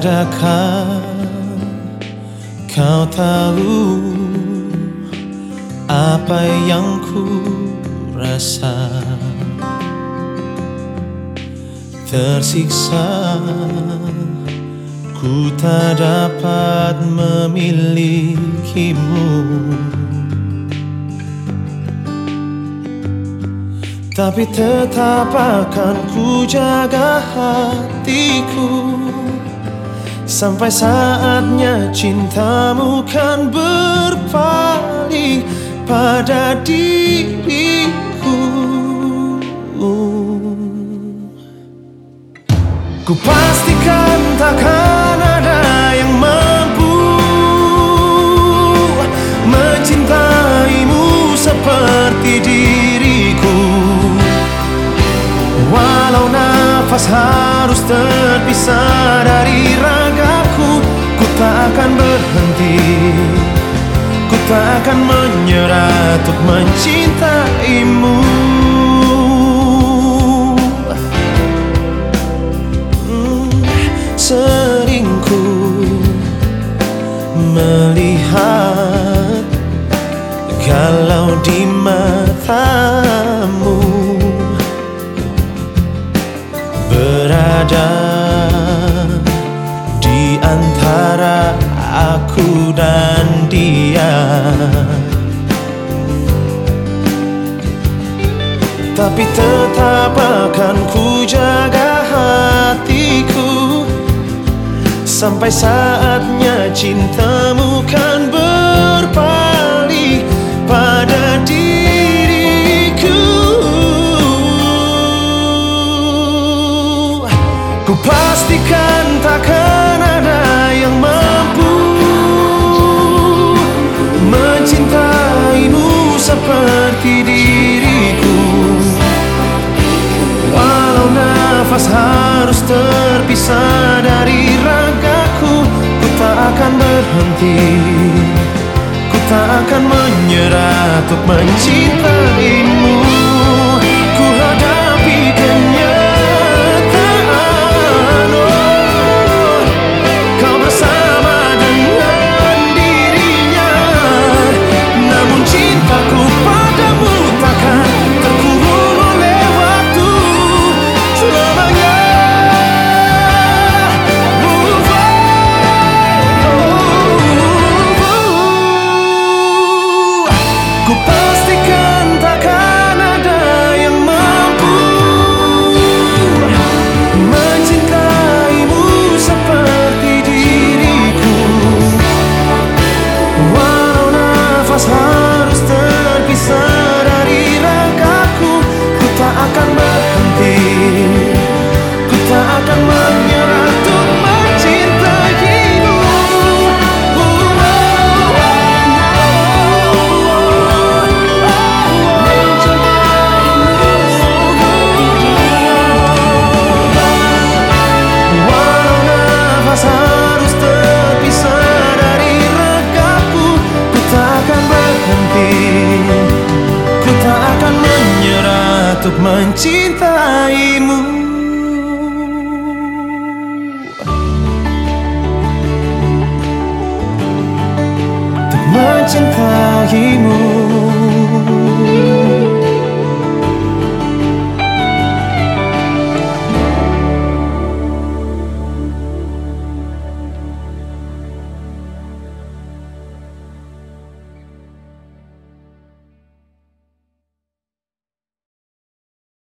Adakah kau tahu apa yang ku rasa? Tersiksa, ku tak dapat memilikimu. Tapi tetap akan ku jaga hatiku sampai saatnya cintamu kan berpaling pada diriku. Ku pastikan takkan ada yang mampu mencintaimu seperti diriku. Walau nafas harus terpisah dari ragaku, ku tak akan berhenti, ku tak akan menyerah untuk mencintaimu. Sering ku melihat galau di matamu, berada di antara aku dan dia. Tapi tetap akan ku jaga hatiku sampai saatnya cintamu kan berpaling pada diriku. Ku pastikan takkan ada yang mampu mencintaimu seperti diriku. Walau nafas harus terpisah dari ragaku, ku tak akan berhenti, ku tak akan menyerah untuk mencintaimu. Ku hadapi kenyataan, oh, kau bersama dengan dirinya. Namun cintaku padamu takkan terkurung oleh waktu selamanya. Ku pastikan takkan ada yang mampu mencintaimu seperti diriku. Walau nafas harus terpisah dari ragaku, ku tak akan berhenti, ku tak akan menyerah untuk mencintaimu. Harus terpisah dari ragaku, ku tak akan berhenti, ku tak akan menyerah untuk mencintaimu. Untuk mencintaimu.